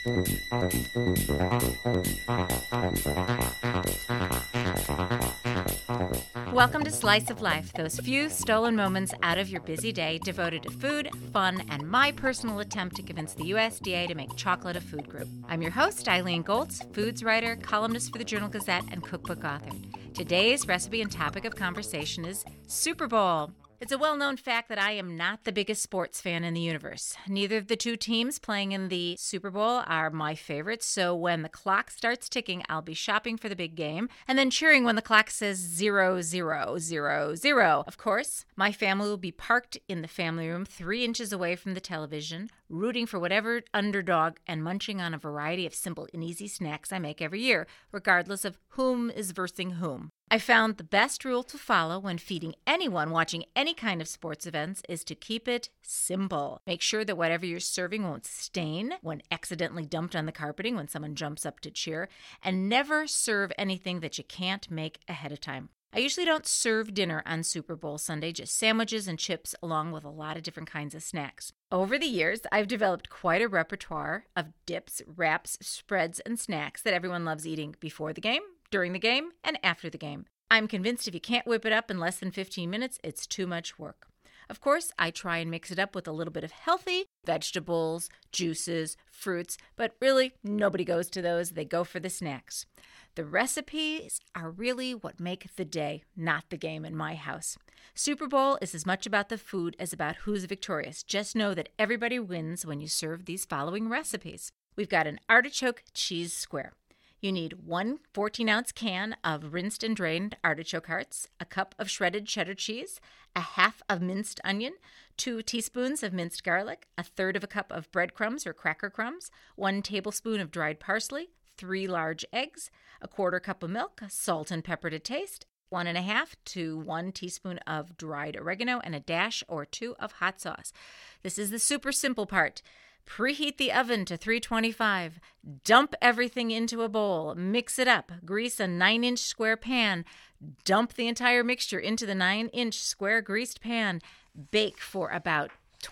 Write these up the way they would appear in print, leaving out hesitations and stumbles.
Welcome to Slice of Life, those few stolen moments out of your busy day devoted to food, fun, and my personal attempt to convince the USDA to make chocolate a food group. I'm your host, Eileen Goltz, foods writer, columnist for the Journal-Gazette, and cookbook author. Today's recipe and topic of conversation is Super Bowl. It's a well-known fact that I am not the biggest sports fan in the universe. Neither of the two teams playing in the Super Bowl are my favorites, so when the clock starts ticking, I'll be shopping for the big game and then cheering when the clock says 0, 0, 0, 0. Of course, my family will be parked in the family room 3 inches away from the television, rooting for whatever underdog and munching on a variety of simple and easy snacks I make every year, regardless of whom is versing whom. I found the best rule to follow when feeding anyone watching any kind of sports events is to keep it simple. Make sure that whatever you're serving won't stain when accidentally dumped on the carpeting when someone jumps up to cheer, and never serve anything that you can't make ahead of time. I usually don't serve dinner on Super Bowl Sunday, just sandwiches and chips along with a lot of different kinds of snacks. Over the years, I've developed quite a repertoire of dips, wraps, spreads, and snacks that everyone loves eating before the game, during the game, and after the game. I'm convinced if you can't whip it up in less than 15 minutes, it's too much work. Of course, I try and mix it up with a little bit of healthy vegetables, juices, fruits, but really, nobody goes to those. They go for the snacks. The recipes are really what make the day, not the game in my house. Super Bowl is as much about the food as about who's victorious. Just know that everybody wins when you serve these following recipes. We've got an artichoke cheese square. You need 1 14-ounce can of rinsed and drained artichoke hearts, a cup of shredded cheddar cheese, a half of minced onion, 2 teaspoons of minced garlic, a third of a cup of breadcrumbs or cracker crumbs, 1 tablespoon of dried parsley, 3 large eggs, a 1/4 cup of milk, salt and pepper to taste, 1½ to 1 teaspoon of dried oregano, and a dash or 2 of hot sauce. This is the super simple part. Preheat the oven to 325. Dump everything into a bowl. Mix it up. Grease a 9-inch square pan. Dump the entire mixture into the 9-inch square greased pan. Bake for about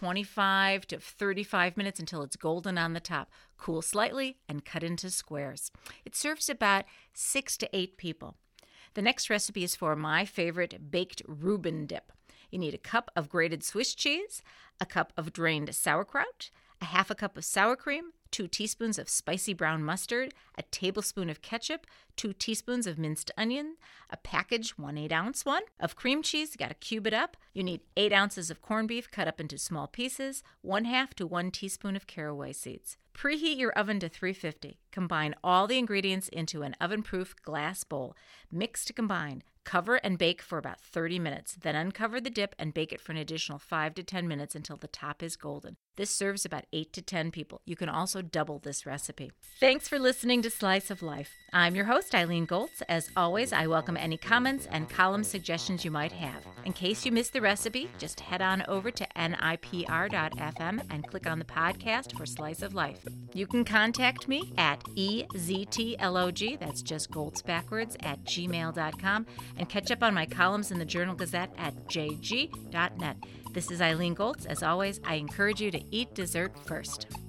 25 to 35 minutes until it's golden on the top. Cool slightly and cut into squares. It serves about 6 to 8 people. The next recipe is for my favorite baked Reuben dip. You need a cup of grated Swiss cheese, a cup of drained sauerkraut, a half a cup of sour cream, 2 teaspoons of spicy brown mustard, a tablespoon of ketchup, 2 teaspoons of minced onion, a package, 1 8-ounce one, of cream cheese. You got to cube it up. You need 8 ounces of corned beef cut up into small pieces, 1/2 to 1 teaspoon of caraway seeds. Preheat your oven to 350. Combine all the ingredients into an oven-proof glass bowl. Mix to combine. Cover and bake for about 30 minutes. Then uncover the dip and bake it for an additional 5 to 10 minutes until the top is golden. This serves about 8 to 10 people. You can also double this recipe. Thanks for listening to Slice of Life. I'm your host, Eileen Goltz. As always, I welcome any comments and column suggestions you might have. In case you missed the recipe, just head on over to nipr.fm and click on the podcast for Slice of Life. You can contact me at EZTLOG, that's just Goltz backwards, at gmail.com, and catch up on my columns in the Journal-Gazette at jg.net. This is Eileen Goltz. As always, I encourage you to eat dessert first.